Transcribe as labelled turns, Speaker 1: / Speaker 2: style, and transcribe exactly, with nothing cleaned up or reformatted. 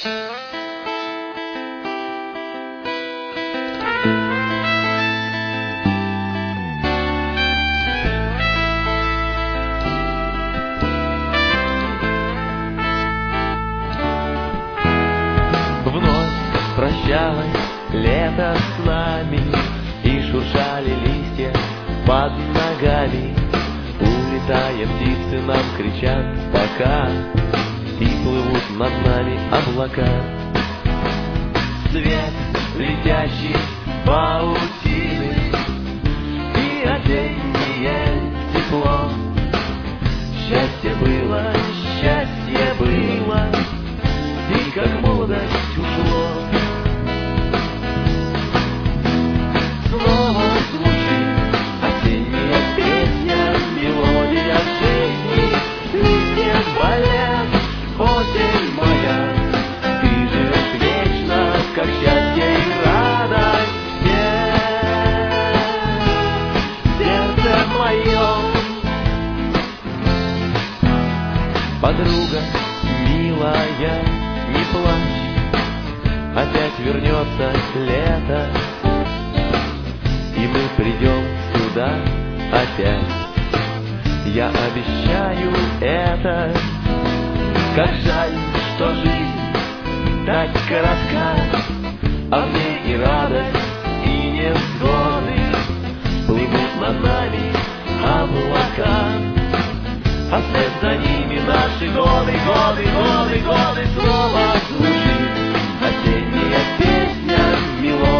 Speaker 1: Прощалось лето с нами, и шуршали листья под ногами. Улетая, птицы нам кричат пока, и плывут над нами облака. Свет летящий паутины и осеннее тепло. Счастье было, счастье было, и как молодость ушло. Снова звучит осенняя песня, мелодия жизни. Листья болят, осень моя, ты живешь вечно, как счастье и радость. Сердце мое, подруга милая, не плачь, опять вернется лето, и мы придем сюда опять. Я обещаю это. Как жаль, что жизнь так коротка, а в ней и радость, и невзгоды. Плывут над нами облака, а вслед за ними наши годы, годы, годы, годы. Снова звучит осенняя песня, мелодия.